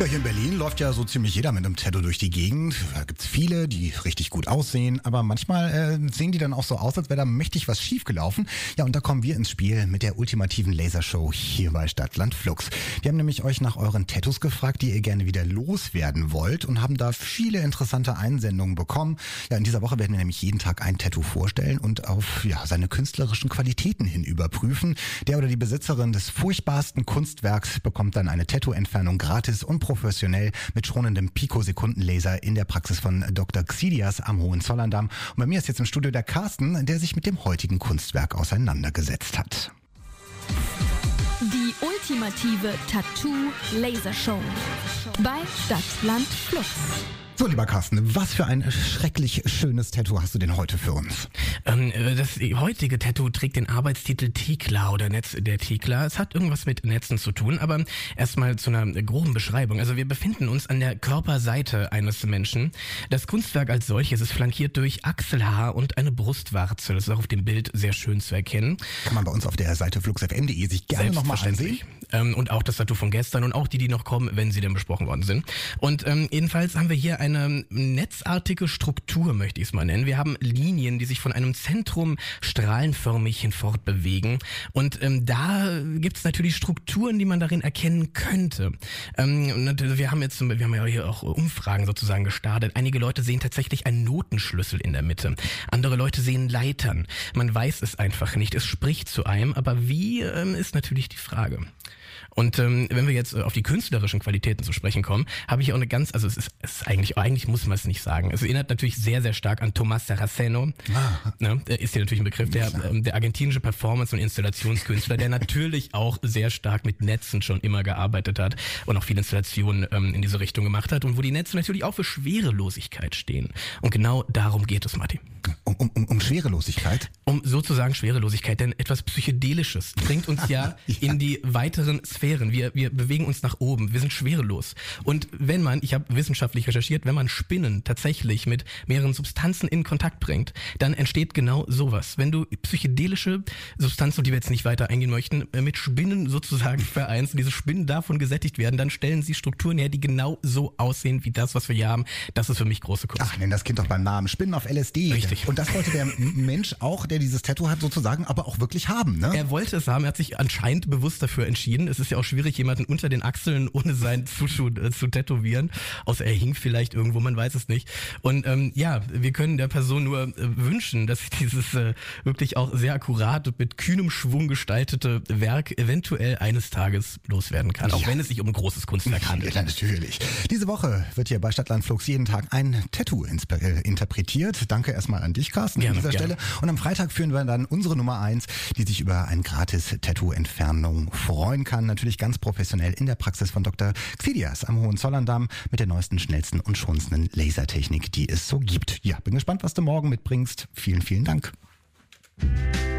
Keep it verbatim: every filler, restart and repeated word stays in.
Ja, hier in Berlin läuft ja so ziemlich jeder mit einem Tattoo durch die Gegend. Da gibt's viele, die richtig gut aussehen, aber manchmal äh, sehen die dann auch so aus, als wäre da mächtig was schiefgelaufen. Ja, und da kommen wir ins Spiel mit der ultimativen Lasershow hier bei Stadtland Flux. Wir haben nämlich euch nach euren Tattoos gefragt, die ihr gerne wieder loswerden wollt, und haben da viele interessante Einsendungen bekommen. Ja, in dieser Woche werden wir nämlich jeden Tag ein Tattoo vorstellen und auf ja, seine künstlerischen Qualitäten hin überprüfen. Der oder die Besitzerin des furchtbarsten Kunstwerks bekommt dann eine Tattoo-Entfernung gratis und professionell mit schonendem Pikosekundenlaser in der Praxis von Doktor Xidias am Hohenzollern-Damm. Und bei mir ist jetzt im Studio der Carsten, der sich mit dem heutigen Kunstwerk auseinandergesetzt hat. Die ultimative Tattoo-Lasershow bei Stadtland Flux. So, lieber Carsten, was für ein schrecklich schönes Tattoo hast du denn heute für uns? Ähm, das heutige Tattoo trägt den Arbeitstitel Tekla oder Netz der Tekla. Es hat irgendwas mit Netzen zu tun, aber erstmal zu einer groben Beschreibung. Also wir befinden uns an der Körperseite eines Menschen. Das Kunstwerk als solches ist flankiert durch Achselhaar und eine Brustwarze. Das ist auch auf dem Bild sehr schön zu erkennen. Kann man bei uns auf der Seite flux f m punkt de sich gerne nochmal ansehen. Ähm, und auch das Tattoo von gestern und auch die, die noch kommen, wenn sie denn besprochen worden sind. Und ähm, jedenfalls haben wir hier ein eine netzartige Struktur, möchte ich es mal nennen. Wir haben Linien, die sich von einem Zentrum strahlenförmig hinfort bewegen. Und ähm, da gibt es natürlich Strukturen, die man darin erkennen könnte. Ähm, wir haben jetzt, wir haben ja hier auch Umfragen sozusagen gestartet. Einige Leute sehen tatsächlich einen Notenschlüssel in der Mitte. Andere Leute sehen Leitern. Man weiß es einfach nicht. Es spricht zu einem, aber wie, ähm, ist natürlich die Frage. Und ähm, wenn wir jetzt äh, auf die künstlerischen Qualitäten zu sprechen kommen, habe ich auch eine ganz, also es ist, es ist eigentlich, eigentlich muss man es nicht sagen. Es erinnert natürlich sehr, sehr stark an Tomás Saraceno. Ah. Ne, ist hier natürlich ein Begriff, der, ähm, der argentinische Performance- und Installationskünstler, der natürlich auch sehr stark mit Netzen schon immer gearbeitet hat und auch viele Installationen ähm, in diese Richtung gemacht hat und wo die Netze natürlich auch für Schwerelosigkeit stehen. Und genau darum geht es, Matti. Um, um, um Schwerelosigkeit? Um sozusagen Schwerelosigkeit, denn etwas Psychedelisches bringt uns ja, ja in die weiteren Sphären. Wir, wir bewegen uns nach oben, wir sind schwerelos. Und wenn man, ich habe wissenschaftlich recherchiert, wenn man Spinnen tatsächlich mit mehreren Substanzen in Kontakt bringt, dann entsteht genau sowas. Wenn du psychedelische Substanzen, die wir jetzt nicht weiter eingehen möchten, mit Spinnen sozusagen vereinst und diese Spinnen davon gesättigt werden, dann stellen sie Strukturen her, die genau so aussehen wie das, was wir hier haben. Das ist für mich große Kunst. Ach, nenn das Kind doch beim Namen. Spinnen auf L S D. Richtig. Und das wollte der Mensch auch, der dieses Tattoo hat, sozusagen, aber auch wirklich haben, ne? Er wollte es haben, er hat sich anscheinend bewusst dafür entschieden. Es ist ja auch schwierig, jemanden unter den Achseln ohne seinen Zuschuh äh, zu tätowieren. Außer er hing vielleicht irgendwo, man weiß es nicht. Und ähm, ja, wir können der Person nur äh, wünschen, dass dieses äh, wirklich auch sehr akkurat und mit kühnem Schwung gestaltete Werk eventuell eines Tages loswerden kann. Auch ja. wenn es sich um ein großes Kunstwerk handelt. Ja, natürlich. Diese Woche wird hier bei Stadtland Flux jeden Tag ein Tattoo inspe- interpretiert. Danke erstmal an dich, Carsten, gerne, an dieser gerne. Stelle. Und am Freitag führen wir dann unsere Nummer eins, die sich über ein gratis Tattoo-Entfernung freuen kann. Natürlich ganz professionell in der Praxis von Doktor Xidias am Hohenzollern-Damm mit der neuesten, schnellsten und schonendsten Lasertechnik, die es so gibt. Ja, bin gespannt, was du morgen mitbringst. Vielen, vielen Dank.